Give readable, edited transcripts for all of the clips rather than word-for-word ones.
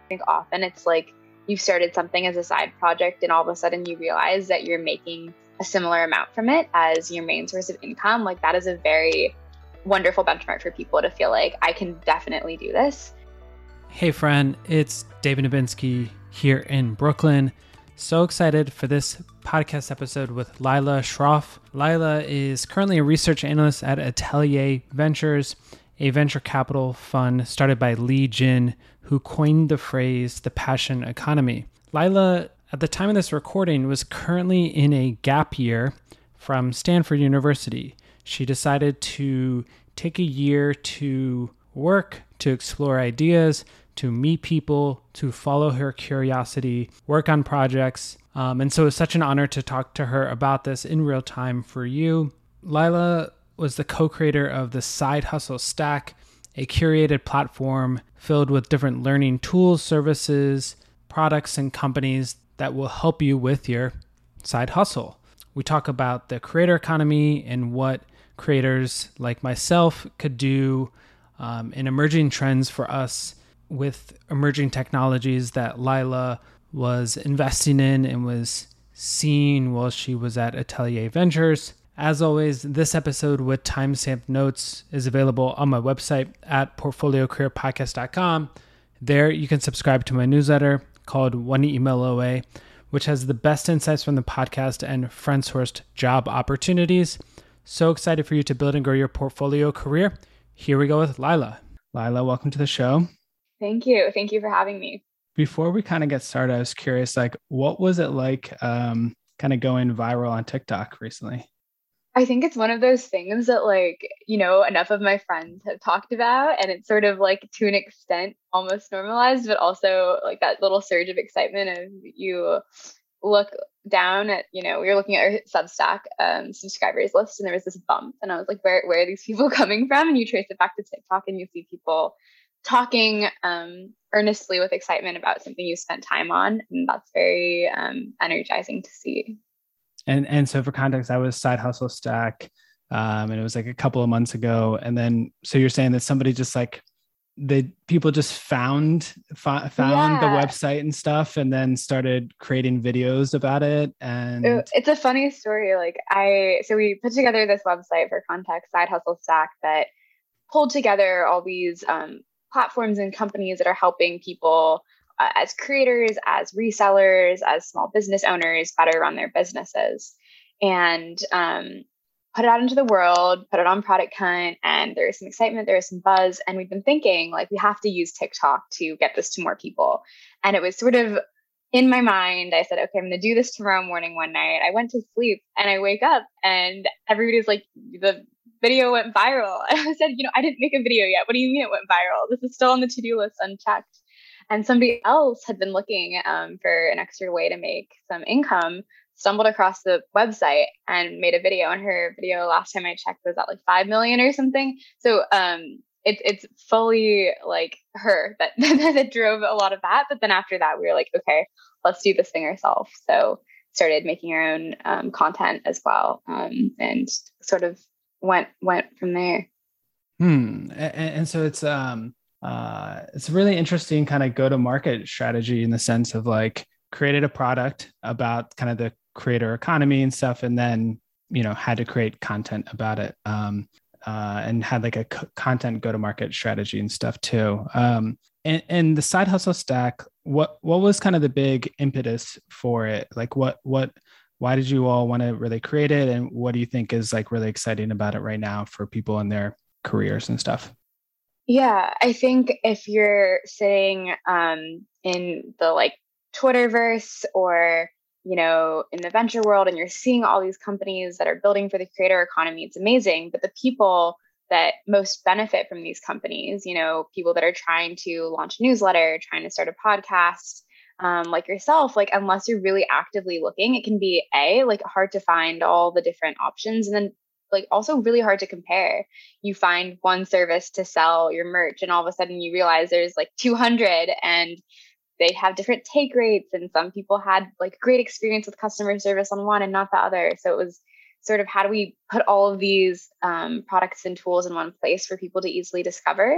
think often it's like you've started something as a side project and all of a sudden you realize that you're making a similar amount from it as your main source of income. Like that is a very wonderful benchmark for people to feel like I can definitely do this. Hey friend, it's David Nabinski here in Brooklyn. So excited for this podcast episode with Lila Shroff. Lila is currently a research analyst at Atelier Ventures, a venture capital fund started by Li Jin, who coined the phrase the passion economy. Lila, at the time of this recording, was currently in a gap year from Stanford University. She decided to take a year to work, to explore ideas, to meet people, to follow her curiosity, work on projects. And so it's such an honor to talk to her about this in real time for you. Lila was the co-creator of the Side Hustle Stack, a curated platform filled with different learning tools, services, products, and companies that will help you with your side hustle. We talk about the creator economy and what creators like myself could do in emerging trends for us with emerging technologies that Lila was investing in and was seeing while she was at Atelier Ventures. As always, this episode with timestamp notes is available on my website at portfoliocareerpodcast.com. There you can subscribe to my newsletter called One Email Away, which has the best insights from the podcast and friend-sourced job opportunities. So excited for you to build and grow your portfolio career. Here we go with Lila. Lila, welcome to the show. Thank you. Thank you for having me. Before we kind of get started, I was curious, what was it like kind of going viral on TikTok recently? I think it's one of those things that enough of my friends have talked about, and it's sort of like to an extent almost normalized, but also like that little surge of excitement of you look down at, we were looking at our Substack subscribers list and there was this bump and I was like, where are these people coming from? And you trace it back to TikTok and you see people talking earnestly with excitement about something you spent time on. And that's very energizing to see. And so for context, I was Side Hustle Stack, and it was like a couple of months ago. And then, so you're saying that somebody just people just found the website and stuff, and then started creating videos about it. And it's a funny story. So we put together this website for context, Side Hustle Stack, that pulled together all these platforms and companies that are helping people as creators, as resellers, as small business owners better run their businesses, and put it out into the world, put it on Product Hunt, and there is some excitement, there is some buzz, and we've been thinking we have to use TikTok to get this to more people. And it was sort of in my mind, I said, okay, I'm going to do this tomorrow morning. One night I went to sleep and I wake up and everybody's like, the video went viral. And I said, I didn't make a video yet. What do you mean it went viral? This is still on the to-do list unchecked. And somebody else had been looking for an extra way to make some income, stumbled across the website and made a video. And her video, last time I checked, was at 5 million or something. So it's fully her that drove a lot of that. But then after that, we were like, okay, let's do this thing ourselves. So started making our own content as well, and sort of went from there. And so it's a really interesting kind of go-to-market strategy in the sense of created a product about kind of the creator economy and stuff, and then, had to create content about it, and had a content go-to-market strategy and stuff too. And the Side Hustle Stack, what was kind of the big impetus for it? Why did you all want to really create it? And what do you think is really exciting about it right now for people in their careers and stuff? Yeah, I think if you're sitting in the Twitterverse or, in the venture world and you're seeing all these companies that are building for the creator economy, it's amazing. But the people that most benefit from these companies, people that are trying to launch a newsletter, trying to start a podcast, like yourself, unless you're really actively looking, it can be hard to find all the different options. And then also really hard to compare. You find one service to sell your merch and all of a sudden you realize there's 200 and they have different take rates. And some people had great experience with customer service on one and not the other. So it was sort of, how do we put all of these products and tools in one place for people to easily discover?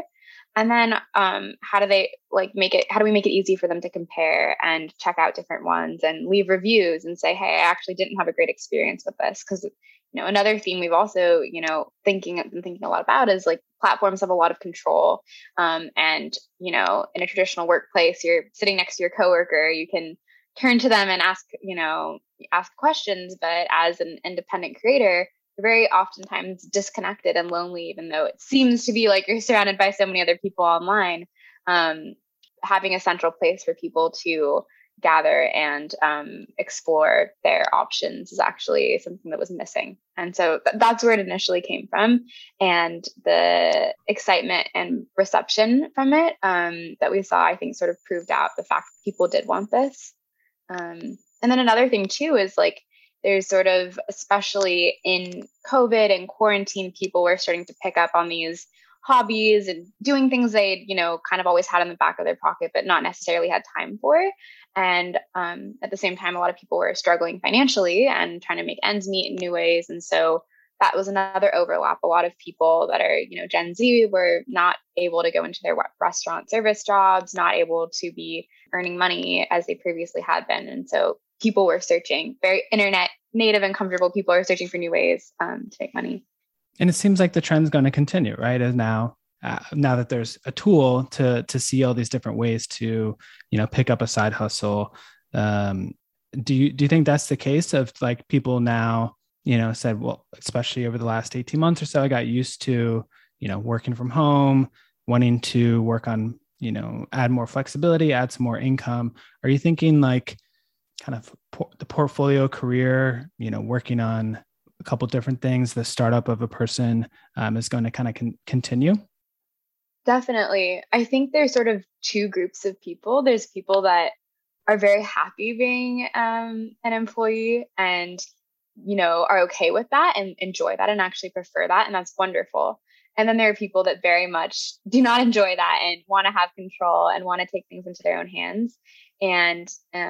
And then how do they like make it, how do we make it easy for them to compare and check out different ones and leave reviews and say, hey, I actually didn't have a great experience with this? Because, another theme we've also, thinking a lot about is like platforms have a lot of control. And, in a traditional workplace, you're sitting next to your coworker, you can turn to them and ask questions. But as an independent creator, very oftentimes disconnected and lonely, even though it seems to be like you're surrounded by so many other people online. Having a central place for people to gather and explore their options is actually something that was missing. And so that's where it initially came from. And the excitement and reception from it that we saw, I think, sort of proved out the fact that people did want this. And then another thing too is like, there's sort of, especially in COVID and quarantine, people were starting to pick up on these hobbies and doing things they'd, kind of always had in the back of their pocket, but not necessarily had time for. And at the same time, a lot of people were struggling financially and trying to make ends meet in new ways. And so that was another overlap. A lot of people that are, Gen Z were not able to go into their restaurant service jobs, not able to be earning money as they previously had been. And so people were searching, very internet native and comfortable people are searching for new ways to make money. And it seems like the trend's going to continue, right? As now that there's a tool to see all these different ways to, pick up a side hustle. Do you think that's the case of like people now, said, well, especially over the last 18 months or so, I got used to, working from home, wanting to work on, add more flexibility, add some more income. Are you thinking like kind of the portfolio career, working on a couple different things, the startup of a person is going to kind of continue? Definitely. I think there's sort of two groups of people. There's people that are very happy being an employee and, are okay with that and enjoy that and actually prefer that. And that's wonderful. And then there are people that very much do not enjoy that and want to have control and want to take things into their own hands. And,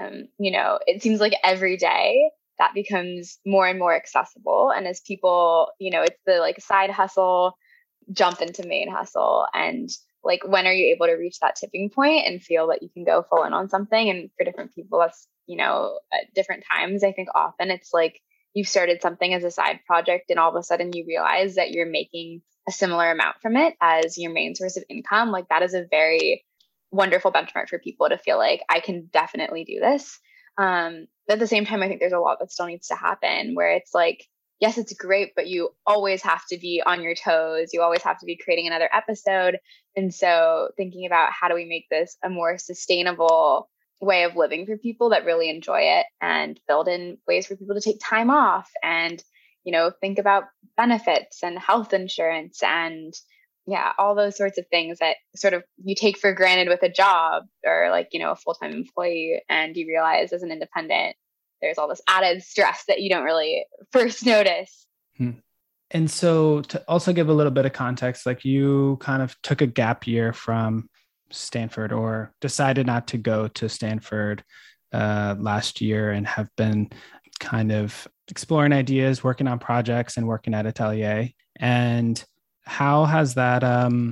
it seems like every day that becomes more and more accessible. And as people, it's the like side hustle, jump into main hustle. And like, when are you able to reach that tipping point and feel that you can go full in on something? And for different people, that's, at different times. I think often it's like you've started something as a side project and all of a sudden you realize that you're making a similar amount from it as your main source of income. Like that is a very wonderful benchmark for people to feel like I can definitely do this. But at the same time, I think there's a lot that still needs to happen where it's like, yes, it's great, but you always have to be on your toes. You always have to be creating another episode. And so thinking about how do we make this a more sustainable way of living for people that really enjoy it and build in ways for people to take time off and, think about benefits and health insurance and all those sorts of things that sort of you take for granted with a job or like, a full-time employee. And you realize as an independent, there's all this added stress that you don't really first notice. And so to also give a little bit of context, like you kind of took a gap year from Stanford or decided not to go to Stanford last year and have been kind of exploring ideas, working on projects and working at Atelier. And how has that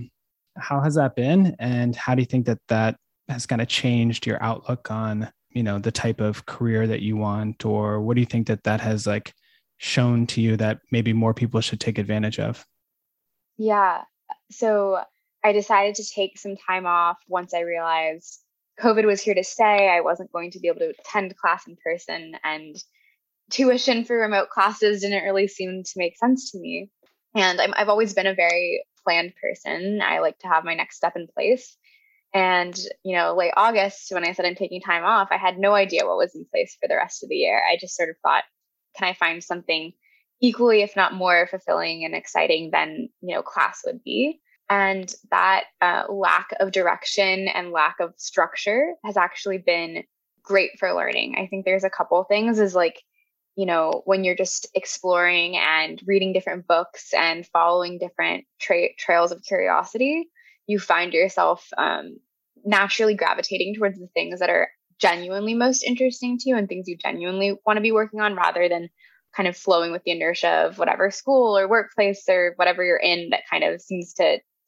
been? And how do you think that has kind of changed your outlook on, the type of career that you want? Or what do you think that has like shown to you that maybe more people should take advantage of? Yeah. So I decided to take some time off once I realized COVID was here to stay. I wasn't going to be able to attend class in person, and tuition for remote classes didn't really seem to make sense to me. And I've always been a very planned person. I like to have my next step in place. And, late August, when I said I'm taking time off, I had no idea what was in place for the rest of the year. I just sort of thought, can I find something equally, if not more fulfilling and exciting than, class would be? And that lack of direction and lack of structure has actually been great for learning. I think there's a couple things is like, when you're just exploring and reading different books and following different trails of curiosity, you find yourself naturally gravitating towards the things that are genuinely most interesting to you and things you genuinely want to be working on rather than kind of flowing with the inertia of whatever school or workplace or whatever you're in that kind of seems to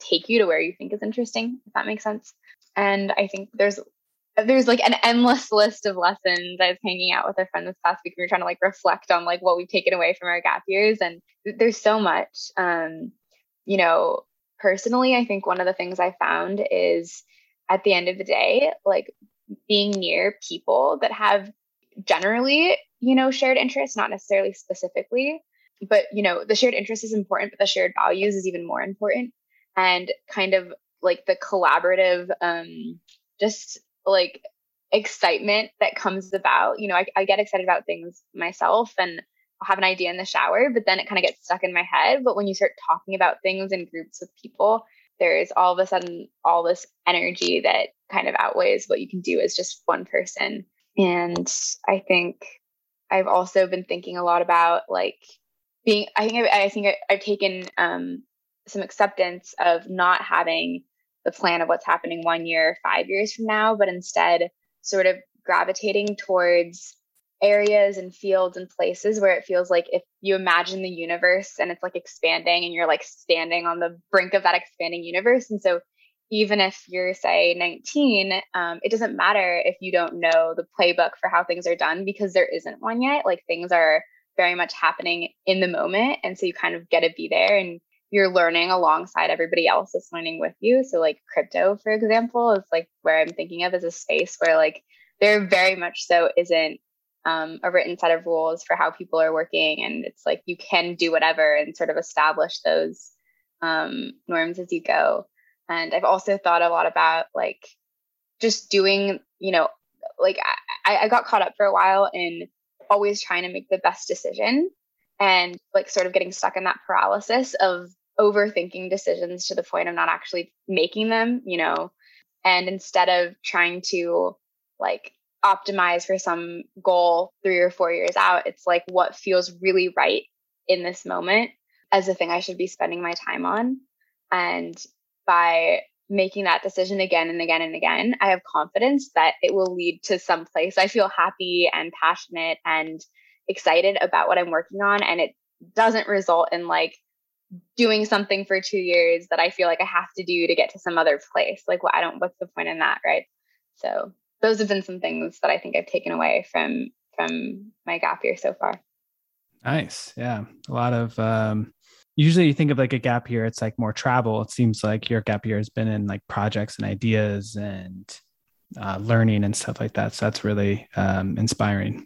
take you to where you think is interesting, if that makes sense. And I think there's like an endless list of lessons. I was hanging out with a friend this past week. We were trying to like reflect on like what we've taken away from our gap years, and there's so much. You know, personally, I think one of the things I found is at the end of the day, like being near people that have generally, you know, shared interests, not necessarily specifically, but you know, the shared interest is important, but the shared values is even more important. And kind of like the collaborative, just like excitement that comes about, you know, I get excited about things myself and I'll have an idea in the shower, but then it kind of gets stuck in my head. But when you start talking about things in groups with people, there's all of a sudden all this energy that kind of outweighs what you can do as just one person. And I think I've also been thinking a lot about like I think I've taken some acceptance of not having the plan of what's happening 1 year, 5 years from now, but instead sort of gravitating towards areas and fields and places where it feels like if you imagine the universe and it's like expanding and you're like standing on the brink of that expanding universe. And so even if you're, say, 19, it doesn't matter if you don't know the playbook for how things are done because there isn't one yet. Like things are very much happening in the moment. And so you kind of get to be there and you're learning alongside everybody else that's learning with you. So like crypto, for example, is like where I'm thinking of as a space where like there very much so isn't a written set of rules for how people are working. And it's like you can do whatever and sort of establish those norms as you go. And I've also thought a lot about like just doing, you know, like I got caught up for a while in always trying to make the best decision and like sort of getting stuck in that paralysis of overthinking decisions to the point of not actually making them, you know, and instead of trying to like optimize for some goal 3 or 4 years out, it's like what feels really right in this moment as the thing I should be spending my time on. And by making that decision again and again and again, I have confidence that it will lead to some place I feel happy and passionate and excited about what I'm working on. And it doesn't result in like doing something for 2 years that I feel like I have to do to get to some other place. Like, what's the point in that? Right. So those have been some things that I think I've taken away from my gap year so far. Nice. Yeah. A lot of, usually you think of like a gap year, it's like more travel. It seems like your gap year has been in like projects and ideas and learning and stuff like that. So that's really inspiring.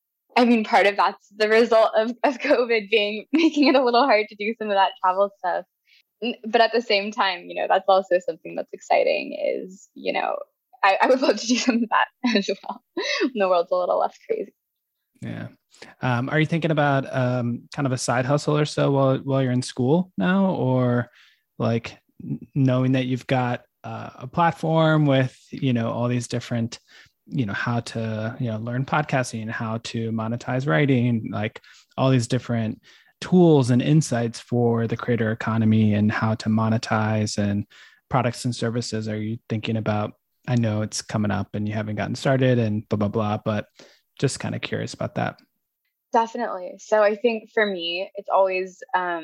I mean, part of that's the result of COVID making it a little hard to do some of that travel stuff. But at the same time, you know, that's also something that's exciting is, you know, I would love to do some of that as well when the world's a little less crazy. Yeah. Are you thinking about kind of a side hustle or so while you're in school now, or like knowing that you've got a platform with, you know, all these different, you know, how to, you know, learn podcasting, how to monetize writing, like all these different tools and insights for the creator economy and how to monetize and products and services? Are you thinking about, I know it's coming up and you haven't gotten started and blah, blah, blah, but just kind of curious about that. Definitely. So I think for me, it's always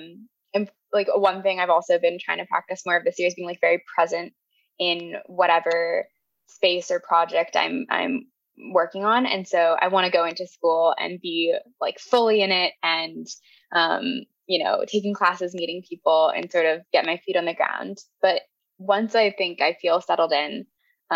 like one thing I've also been trying to practice more of this year is being like very present in whatever space or project I'm working on. And so I want to go into school and be like fully in it and you know, taking classes, meeting people and sort of get my feet on the ground. But once I think I feel settled in,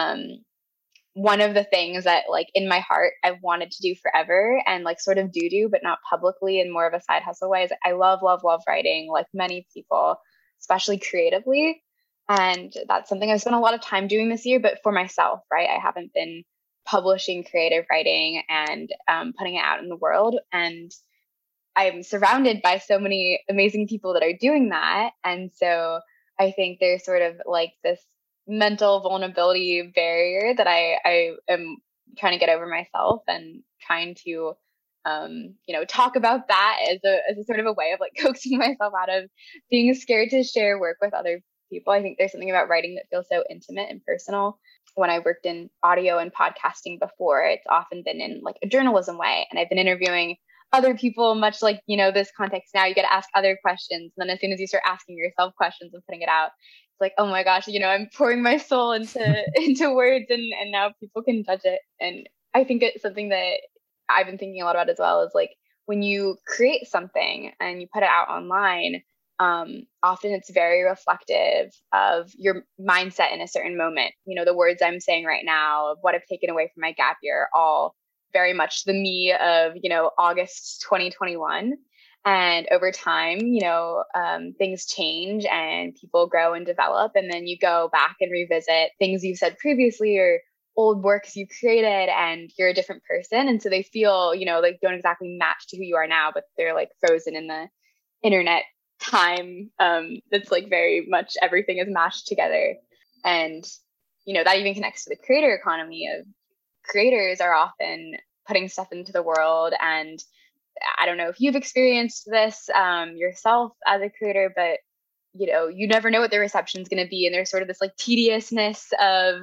one of the things that like in my heart I've wanted to do forever and like sort of do, but not publicly and more of a side hustle way is I love writing like many people, especially creatively. And that's something I've spent a lot of time doing this year, but for myself, right? I haven't been publishing creative writing and putting it out in the world. And I'm surrounded by so many amazing people that are doing that. And so I think there's sort of like this mental vulnerability barrier that I am trying to get over myself and trying to, you know, talk about that as a sort of a way of like coaxing myself out of being scared to share work with other people. I think there's something about writing that feels so intimate and personal. When I worked in audio and podcasting before, it's often been in like a journalism way. And I've been interviewing other people, much like, you know, this context now, you get to ask other questions. And then as soon as you start asking yourself questions and putting it out, it's like, oh my gosh, I'm pouring my soul into into words, and now people can judge it. And I think it's something that I've been thinking a lot about as well, is like when you create something and you put it out online, often it's very reflective of your mindset in a certain moment. The words I'm saying right now, of what I've taken away from my gap year, are all very much the me of, August 2021. And over time, things change and people grow and develop. And then you go back and revisit things you said previously, or old works you created, and you're a different person. And so they feel, like don't exactly match to who you are now, but they're like frozen in the internet time. That's like very much everything is mashed together. And, that even connects to the creator economy of creators are often putting stuff into the world. And I don't know if you've experienced this yourself as a creator, but you never know what the reception is going to be. And there's sort of this like tediousness of,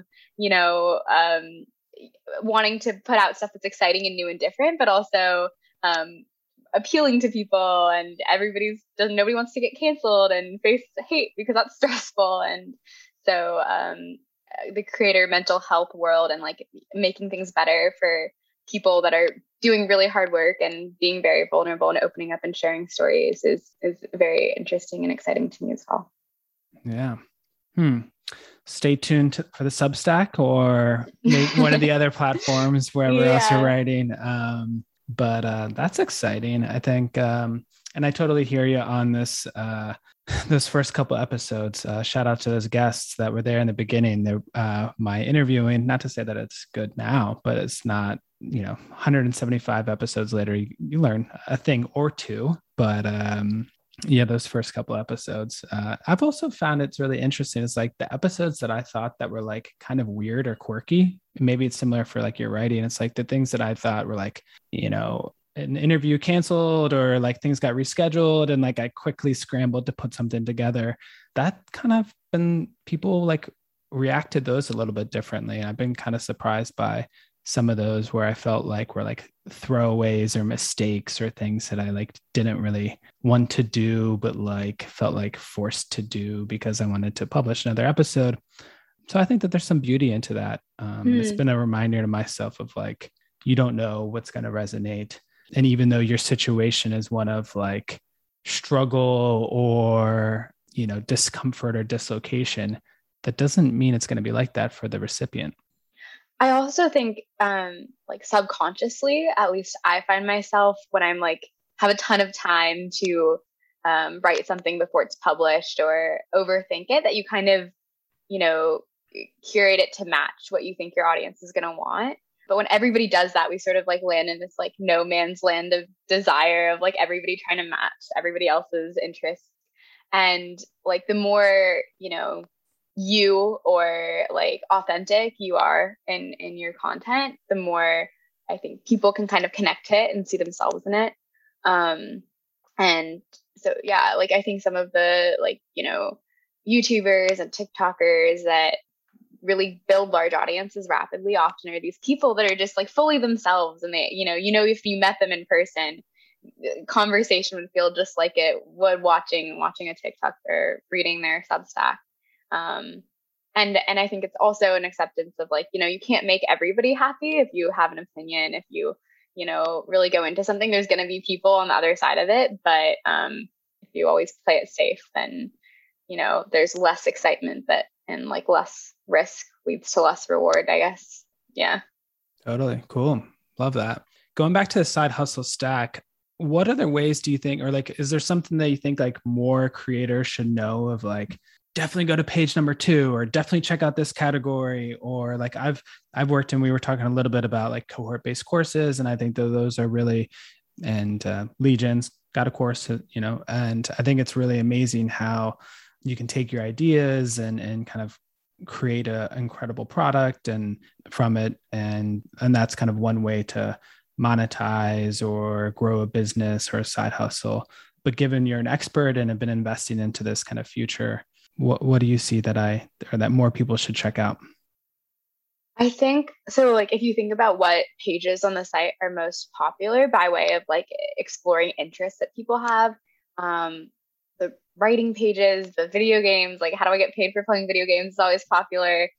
wanting to put out stuff that's exciting and new and different, but also appealing to people. And nobody wants to get canceled and face hate because that's stressful. And so the creator mental health world and like making things better for people that are doing really hard work and being very vulnerable and opening up and sharing stories is very interesting and exciting to me as well. Yeah. Stay tuned for the Substack or maybe one of the other platforms, wherever else you're writing. But that's exciting, I think. And I totally hear you on this, those first couple episodes. Shout out to those guests that were there in the beginning. My interviewing, not to say that it's good now, but it's not, 175 episodes later, you learn a thing or two. But those first couple episodes, I've also found it's really interesting. It's like the episodes that I thought that were like kind of weird or quirky. Maybe it's similar for like your writing. It's like the things that I thought were like, an interview canceled or like things got rescheduled and like I quickly scrambled to put something together. That kind of been, people like reacted those a little bit differently. I've been kind of surprised by some of those where I felt like were like throwaways or mistakes or things that I like didn't really want to do, but like felt like forced to do because I wanted to publish another episode. So I think that there's some beauty into that. It's been a reminder to myself of like, you don't know what's going to resonate. And even though your situation is one of like struggle or, discomfort or dislocation, that doesn't mean it's going to be like that for the recipient. I also think like subconsciously, at least I find myself when I'm like have a ton of time to write something before it's published or overthink it, that you kind of, curate it to match what you think your audience is going to want. But when everybody does that, we sort of like land in this like no man's land of desire of like everybody trying to match everybody else's interests. And like the more, you or like authentic you are in your content, the more I think people can kind of connect to it and see themselves in it. And so, yeah, like I think some of the like, YouTubers and TikTokers that really build large audiences rapidly often are these people that are just like fully themselves. And they, if you met them in person, conversation would feel just like it would watching a TikTok or reading their Substack. And I think it's also an acceptance of like, you can't make everybody happy. If you have an opinion, if you, really go into something, there's going to be people on the other side of it. But if you always play it safe, then, there's less excitement and like less risk leads to less reward, I guess. Yeah. Totally. Cool. Love that. Going back to the Side Hustle Stack, what other ways do you think, or like, is there something that you think like more creators should know of, like, definitely go to page number 2 or definitely check out this category? Or like I've worked, and we were talking a little bit about like cohort-based courses. And I think those are really, and Legion's got a course, and I think it's really amazing how you can take your ideas and kind of create an incredible product and from it. And that's kind of one way to monetize or grow a business or a side hustle. But given you're an expert and have been investing into this kind of future, what do you see that more people should check out? I think so. Like, if you think about what pages on the site are most popular by way of like exploring interests that people have, the writing pages, the video games, like how do I get paid for playing video games is always popular.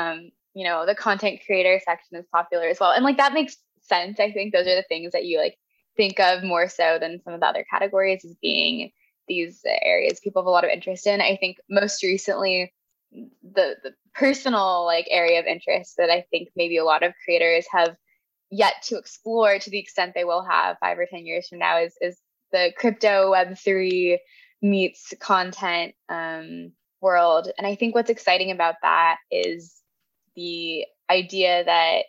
The content creator section is popular as well. And like that makes sense. I think those are the things that you like think of more so than some of the other categories as being these areas people have a lot of interest in. I think most recently the personal like area of interest that I think maybe a lot of creators have yet to explore to the extent they will have 5 or 10 years from now is the crypto Web3 meets content world. And I think what's exciting about that is the idea that,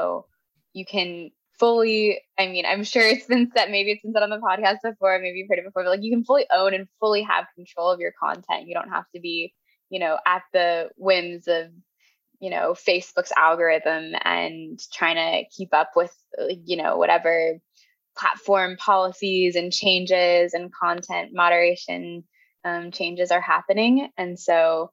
you can fully, I mean, I'm sure maybe it's been said on the podcast before, maybe you've heard it before, but like you can fully own and fully have control of your content. You don't have to be, at the whims of, Facebook's algorithm and trying to keep up with, whatever platform policies and changes and content moderation changes are happening. And so,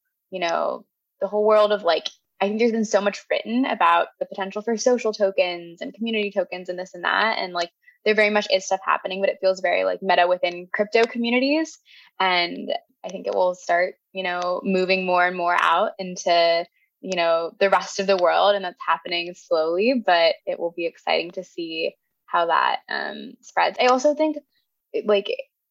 the whole world of like, I think there's been so much written about the potential for social tokens and community tokens and this and that. And like, there very much is stuff happening, but it feels very like meta within crypto communities. And I think it will start, moving more and more out into, the rest of the world. And that's happening slowly, but it will be exciting to see how that spreads. I also think like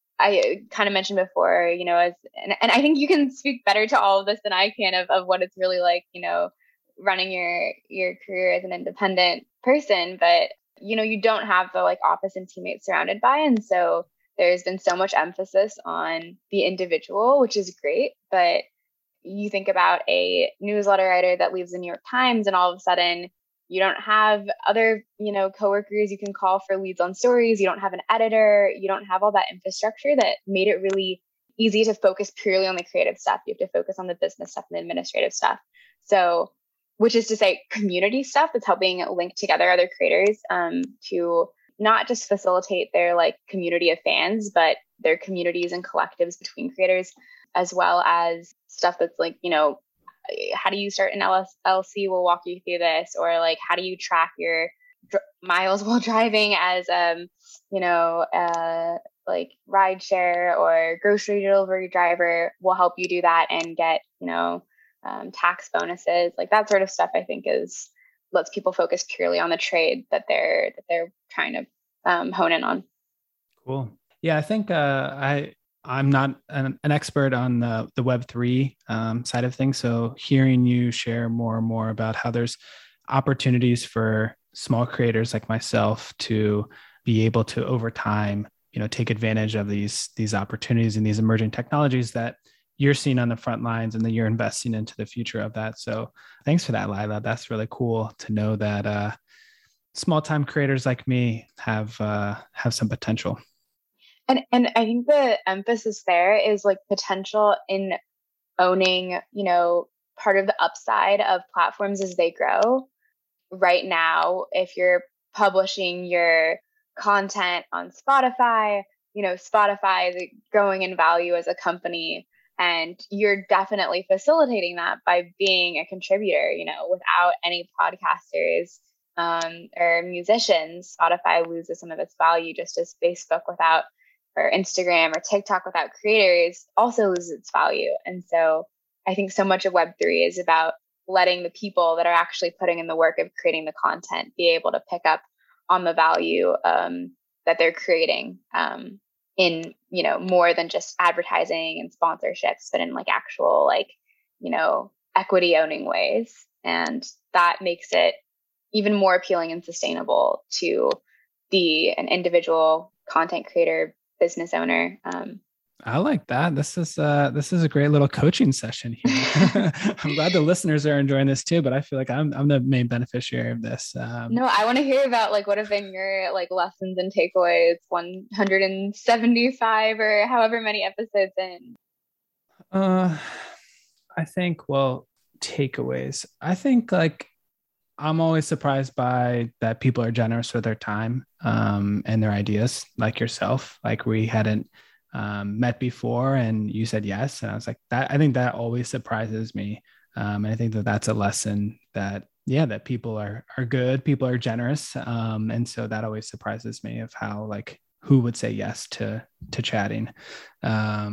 I kind of mentioned before, and I think you can speak better to all of this than I can of what it's really like, running your career as an independent person, but you don't have the like office and teammates surrounded by. And so there's been so much emphasis on the individual, which is great. But you think about a newsletter writer that leaves the New York Times and all of a sudden you don't have other, coworkers you can call for leads on stories. You don't have an editor. You don't have all that infrastructure that made it really easy to focus purely on the creative stuff. You have to focus on the business stuff and the administrative stuff. So, which is to say community stuff that's helping link together other creators to not just facilitate their like community of fans, but their communities and collectives between creators, as well as stuff that's like, how do you start an LLC? We'll walk you through this. Or like, how do you track your miles while driving as, like rideshare or grocery delivery driver? Will help you do that and get, tax bonuses. Like that sort of stuff, I think lets people focus purely on the trade that they're trying to hone in on. Cool. Yeah, I think I'm not an expert on the Web3 side of things. So hearing you share more and more about how there's opportunities for small creators like myself to be able to, over time, take advantage of these opportunities and these emerging technologies that you're seeing on the front lines and that you're investing into the future of that. So thanks for that, Lila. That's really cool to know that small time creators like me have some potential. And I think the emphasis there is like potential in owning, part of the upside of platforms as they grow. Right now, if you're publishing your content on Spotify, Spotify is growing in value as a company, and you're definitely facilitating that by being a contributor. Without any podcasters or musicians, Spotify loses some of its value, just as Facebook or Instagram or TikTok without creators also loses its value. And so I think so much of Web3 is about letting the people that are actually putting in the work of creating the content be able to pick up on the value that they're creating in, more than just advertising and sponsorships, but in like actual, like, equity owning ways. And that makes it even more appealing and sustainable to be an individual content creator, business owner. I like that. This is a great little coaching session here. I'm glad the listeners are enjoying this too, but I feel like I'm the main beneficiary of this. No, I want to hear about like what have been your like lessons and takeaways 175 or however many episodes in. I think takeaways. I think like I'm always surprised by that people are generous with their time and their ideas, like yourself. Like we hadn't met before and you said yes. And I was like, I think that always surprises me. And I think that that's a lesson that people are good, people are generous. And so that always surprises me of how, like, who would say yes to chatting.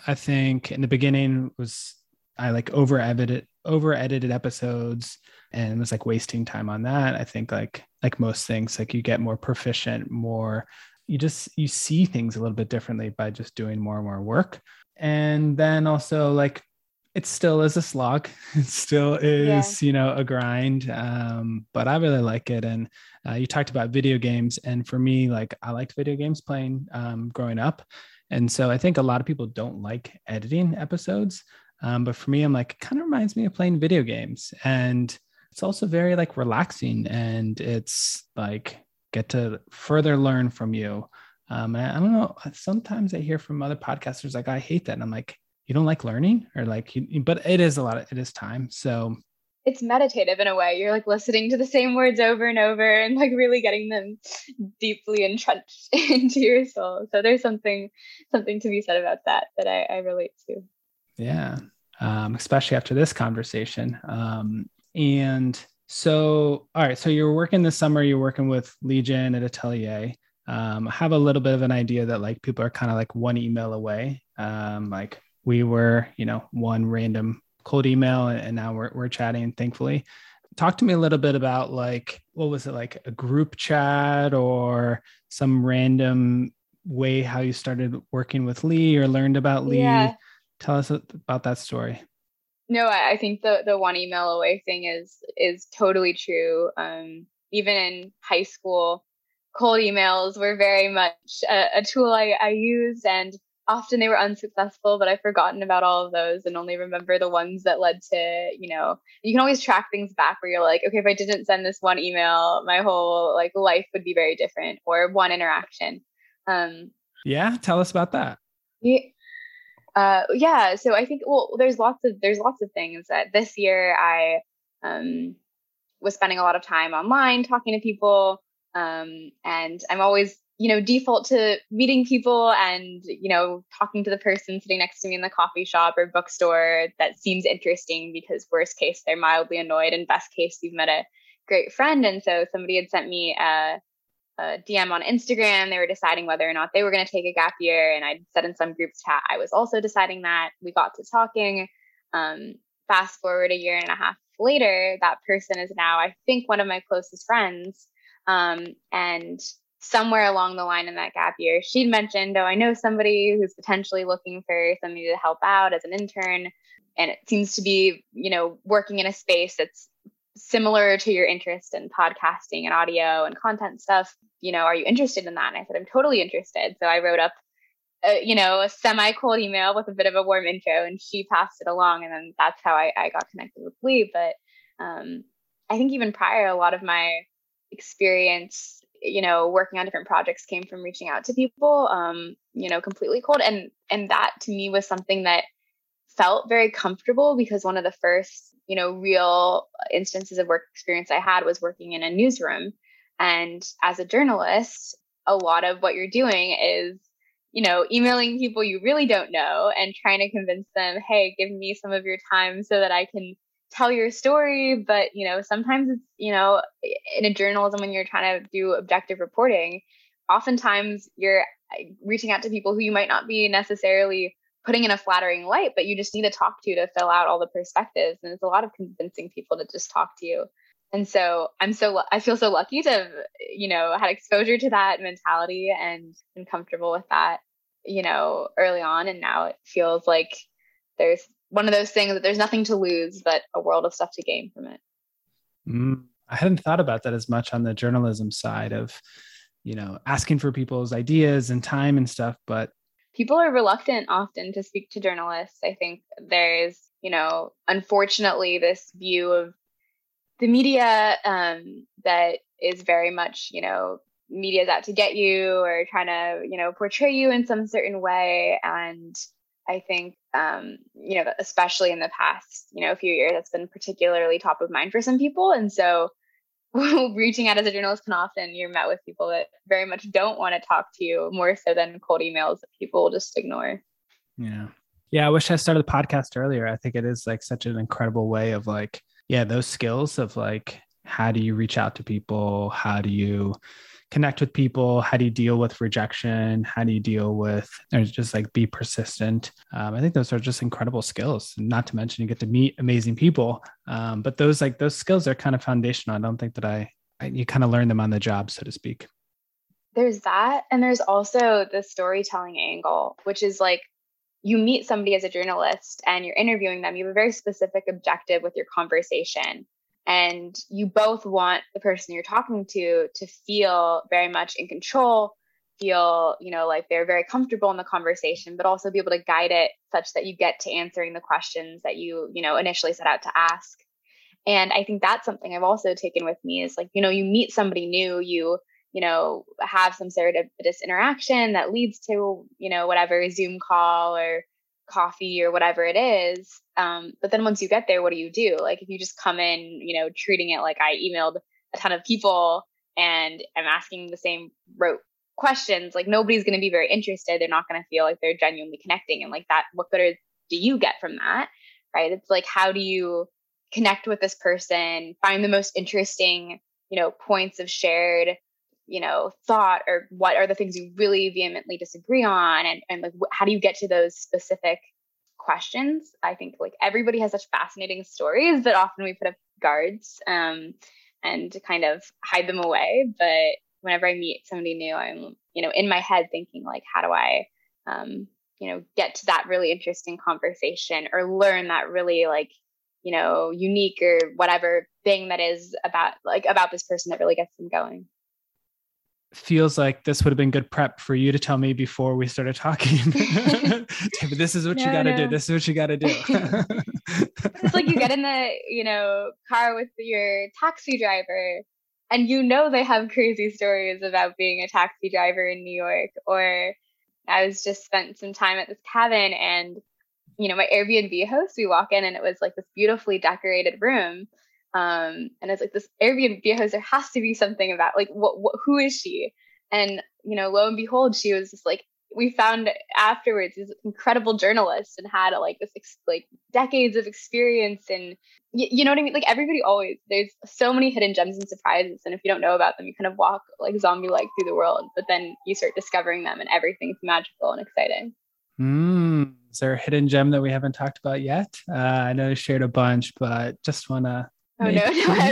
I think in the beginning was I like over edited episodes and was like wasting time on that. I think like most things, like you get more proficient, more you see things a little bit differently by just doing more and more work. And then also like it still is a slog. It still Yeah. is, a grind. But I really like it. And you talked about video games. And for me, like I liked video games playing growing up. And so I think a lot of people don't like editing episodes. But for me, I'm like, it kind of reminds me of playing video games. And it's also very like relaxing. And it's like get to further learn from you. And I don't know. Sometimes I hear from other podcasters like, I hate that. And I'm like, you don't like learning or like, but it is it is time. So it's meditative in a way. You're like listening to the same words over and over and like really getting them deeply entrenched into your soul. So there's something to be said about that I relate to. Yeah. Especially after this conversation. And so, all right. So you're working this summer, you're working with Legion at Atelier. I have a little bit of an idea that like people are kind of like one email away. Like we were, one random cold email and now we're chatting, thankfully. Talk to me a little bit about like, what was it, like a group chat or some random way how you started working with Lee or learned about Lee? Yeah. Tell us about that story. No, I think the one email away thing is totally true. Even in high school, cold emails were very much a tool I used, and often they were unsuccessful, but I've forgotten about all of those and only remember the ones that led to, you can always track things back where you're like, okay, if I didn't send this one email, my whole like life would be very different, or one interaction. Yeah. Tell us about that. Yeah. So I think, there's lots of things that this year I was spending a lot of time online talking to people. And I'm always, default to meeting people and, talking to the person sitting next to me in the coffee shop or bookstore that seems interesting, because worst case, they're mildly annoyed, and best case, you've met a great friend. And so somebody had sent me a DM on Instagram. They were deciding whether or not they were going to take a gap year. And I said in some groups chat, I was also deciding that. We got to talking. Fast forward a year and a half later, that person is now, I think, one of my closest friends. And somewhere along the line in that gap year, she'd mentioned, I know somebody who's potentially looking for somebody to help out as an intern. And it seems to be, working in a space that's similar to your interest in podcasting and audio and content stuff. Are you interested in that? And I said, I'm totally interested. So I wrote up, a semi-cold email with a bit of a warm intro, and she passed it along. And then that's how I got connected with Lee. But I think even prior, a lot of my experience, working on different projects came from reaching out to people, completely cold. And that to me was something that felt very comfortable, because one of the first, real instances of work experience I had was working in a newsroom. And as a journalist, a lot of what you're doing is, emailing people you really don't know and trying to convince them, hey, give me some of your time so that I can tell your story. But, sometimes it's, in a journalism, when you're trying to do objective reporting, oftentimes you're reaching out to people who you might not be necessarily putting in a flattering light, but you just need to talk to fill out all the perspectives. And it's a lot of convincing people to just talk to you. And so I feel so lucky to have, had exposure to that mentality and been comfortable with that, early on. And now it feels like there's one of those things that there's nothing to lose, but a world of stuff to gain from it. I hadn't thought about that as much on the journalism side of, asking for people's ideas and time and stuff, but people are reluctant often to speak to journalists. I think there's, unfortunately, this view of the media that is very much, media's out to get you or trying to, portray you in some certain way. And I think, especially in the past, few years, that's been particularly top of mind for some people. And so reaching out as a journalist can often, you're met with people that very much don't want to talk to you, more so than cold emails that people will just ignore. Yeah. Yeah. I wish I started the podcast earlier. I think it is like such an incredible way of like, those skills of like, how do you reach out to people? How do you connect with people? How do you deal with rejection? How do you deal with, or just like be persistent? I think those are just incredible skills. Not to mention you get to meet amazing people. But those skills are kind of foundational. I don't think that you kind of learn them on the job, so to speak. There's that. And there's also the storytelling angle, which is like you meet somebody as a journalist and you're interviewing them. You have a very specific objective with your conversation. And you both want the person you're talking to feel very much in control, feel, like they're very comfortable in the conversation, but also be able to guide it such that you get to answering the questions that you initially set out to ask. And I think that's something I've also taken with me is like, you meet somebody new, you have some serendipitous interaction that leads to, whatever Zoom call or coffee or whatever it is. But then once you get there, what do you do? Like if you just come in, treating it like I emailed a ton of people and I'm asking the same rote questions, like nobody's going to be very interested. They're not going to feel like they're genuinely connecting. And like that, what good do you get from that? Right. It's like, how do you connect with this person, find the most interesting, points of shared thought, or what are the things you really vehemently disagree on, and like how do you get to those specific questions? I think like everybody has such fascinating stories that often we put up guards and kind of hide them away. But whenever I meet somebody new, I'm in my head thinking like, how do I get to that really interesting conversation or learn that really like unique or whatever thing that is about this person that really gets them going. Feels like this would have been good prep for you to tell me before we started talking. David, this is what you got to do. This is what you got to do. It's like you get in the, car with your taxi driver and they have crazy stories about being a taxi driver in New York. Or I was just spent some time at this cabin and, my Airbnb host, we walk in and it was like this beautifully decorated room. And it's like this Airbnb host, there has to be something about like, who is she? And, lo and behold, she was just like, we found afterwards this incredible journalist and had like this like decades of experience. And you know what I mean? Like everybody there's so many hidden gems and surprises. And if you don't know about them, you kind of walk like zombie-like through the world, but then you start discovering them and everything's magical and exciting. Is there a hidden gem that we haven't talked about yet? I know you shared a bunch, but just want to... Oh, no.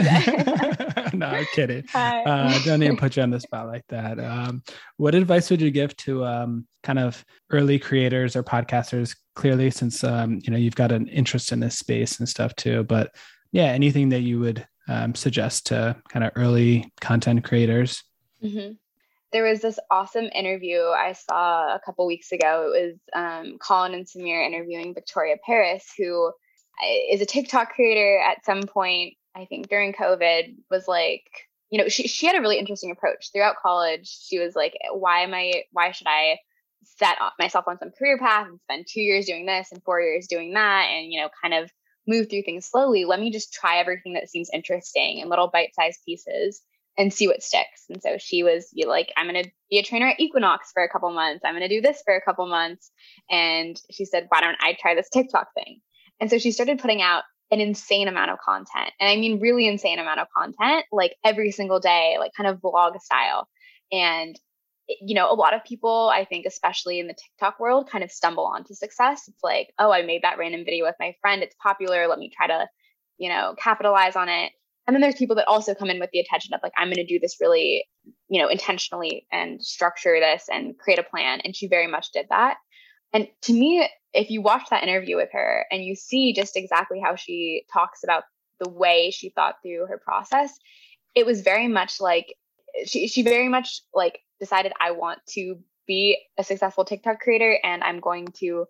No, I'm kidding. Don't even put you on the spot like that. What advice would you give to kind of early creators or podcasters? Clearly, since you've got an interest in this space and stuff too. But yeah, anything that you would suggest to kind of early content creators? Mm-hmm. There was this awesome interview I saw a couple weeks ago. It was Colin and Samir interviewing Victoria Paris, who is a TikTok creator at some point, I think during COVID, was like, she had a really interesting approach throughout college. She was like, why should I set myself on some career path and spend 2 years doing this and 4 years doing that and, kind of move through things slowly? Let me just try everything that seems interesting in little bite-sized pieces and see what sticks. And so she was like, I'm going to be a trainer at Equinox for a couple months. I'm going to do this for a couple months. And she said, why don't I try this TikTok thing? And so she started putting out an insane amount of content. And I mean, really insane amount of content, like every single day, like kind of vlog style. And, a lot of people, I think, especially in the TikTok world, kind of stumble onto success. It's like, oh, I made that random video with my friend. It's popular. Let me try to, capitalize on it. And then there's people that also come in with the intention of like, I'm going to do this really, intentionally and structure this and create a plan. And she very much did that. And to me, if you watch that interview with her and you see just exactly how she talks about the way she thought through her process, it was very much like she very much like decided, I want to be a successful TikTok creator and I'm going to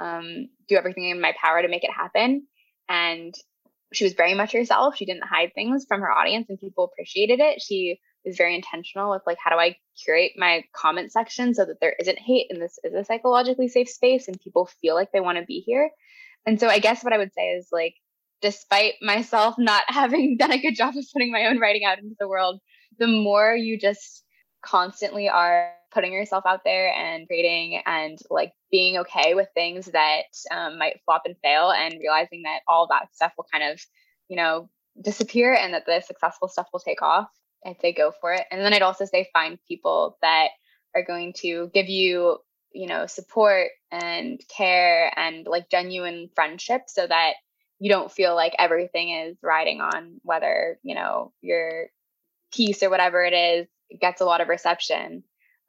do everything in my power to make it happen. And she was very much herself. She didn't hide things from her audience and people appreciated it. She was very intentional with like, how do I curate my comment section so that there isn't hate and this is a psychologically safe space and people feel like they want to be here. And so I guess what I would say is like, despite myself not having done a good job of putting my own writing out into the world, the more you just constantly are putting yourself out there and creating and like being okay with things that might flop and fail and realizing that all that stuff will kind of, disappear and that the successful stuff will take off. I'd say go for it. And then I'd also say find people that are going to give you, support and care and like genuine friendship, so that you don't feel like everything is riding on whether, your piece or whatever it is gets a lot of reception.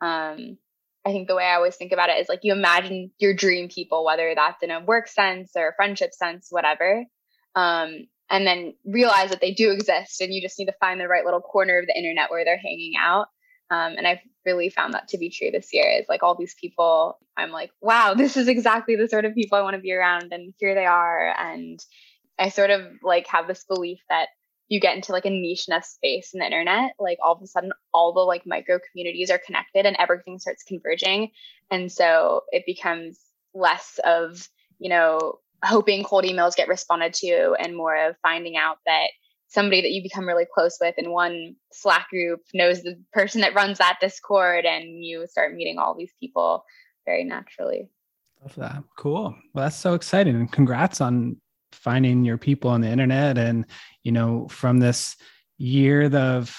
I think the way I always think about it is like you imagine your dream people, whether that's in a work sense or a friendship sense, whatever. And then realize that they do exist, and you just need to find the right little corner of the internet where they're hanging out. And I've really found that to be true this year. Is like all these people, I'm like, wow, this is exactly the sort of people I want to be around, and here they are. And I sort of like have this belief that you get into like a niche enough space in the internet, like all of a sudden all the like micro communities are connected and everything starts converging. And so it becomes less of, hoping cold emails get responded to, and more of finding out that somebody that you become really close with in one Slack group knows the person that runs that Discord, and you start meeting all these people very naturally. Love that. Cool. Well, that's so exciting. And congrats on finding your people on the internet. And, from this year of,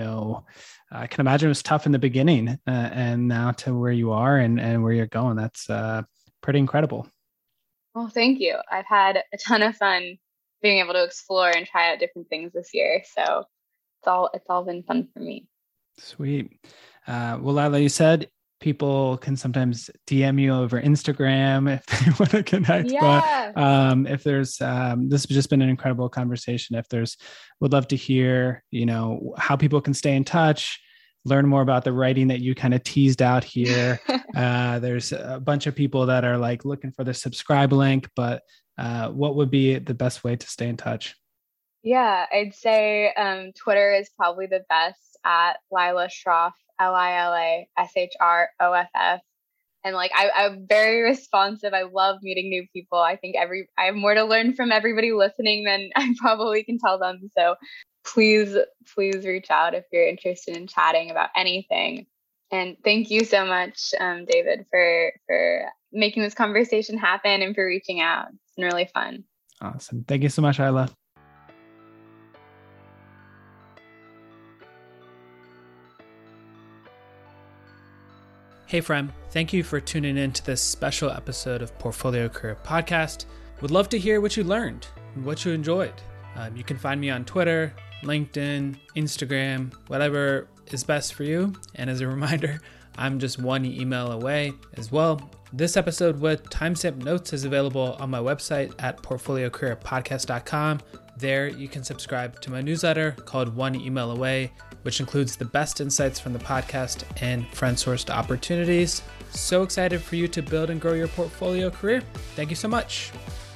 I can imagine it was tough in the beginning, and now to where you are and where you're going. That's pretty incredible. Well, thank you. I've had a ton of fun being able to explore and try out different things this year. So it's all been fun for me. Sweet. Well, Lila, you said people can sometimes DM you over Instagram if they want to connect. Yeah. But if there's, this has just been an incredible conversation. Would love to hear, how people can stay in touch, learn more about the writing that you kind of teased out here. There's a bunch of people that are like looking for the subscribe link, but what would be the best way to stay in touch? Yeah, I'd say Twitter is probably the best, at Lila Shroff, LILASHROFF. And like I'm very responsive. I love meeting new people. I think I have more to learn from everybody listening than I probably can tell them. So please reach out if you're interested in chatting about anything. And thank you so much, David, for making this conversation happen and for reaching out. It's been really fun. Awesome. Thank you so much, Isla. Hey friend, thank you for tuning in to this special episode of Portfolio Career Podcast. Would love to hear what you learned and what you enjoyed. You can find me on Twitter, LinkedIn, Instagram, whatever is best for you. And as a reminder, I'm just one email away as well. This episode with timestamp notes is available on my website at portfoliocareerpodcast.com. There you can subscribe to my newsletter called One Email Away, which includes the best insights from the podcast and friend-sourced opportunities. So excited for you to build and grow your portfolio career. Thank you so much.